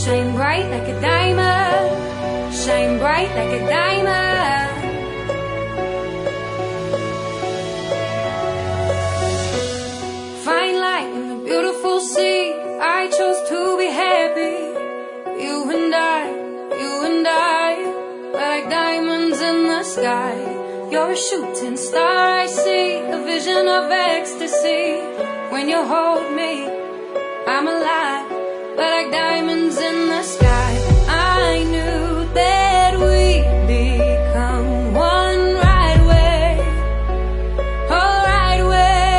Shine bright like a diamond, shine bright like a diamond. Find light in the beautiful sea. I chose to be happy. You and I, we're like diamonds in the sky. You're a shooting star, I see a vision of ecstasy. When you hold me, I'm alive. We're like diamonds in the sky. I knew that we'd become one right away, oh right away.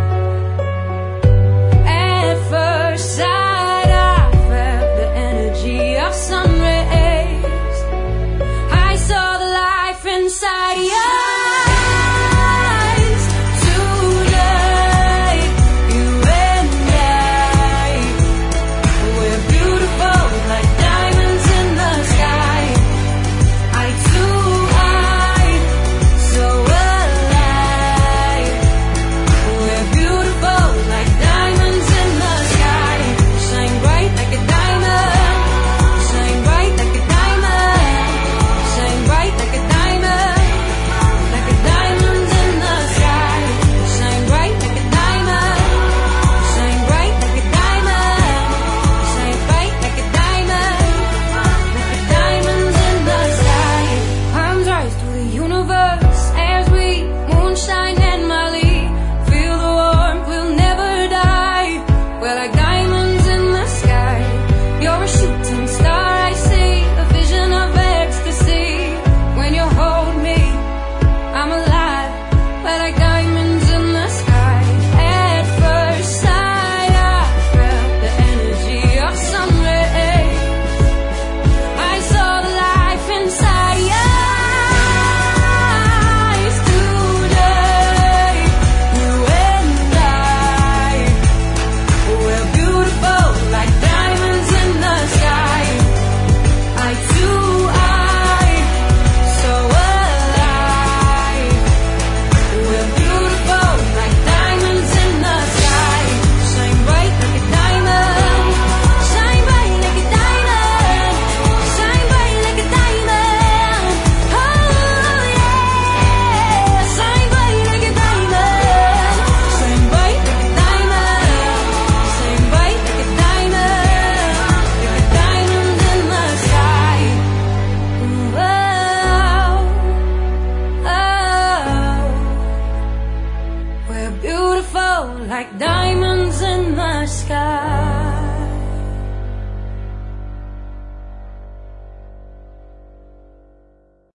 At first sight, I felt the energy of sun rays. I saw the life inside you.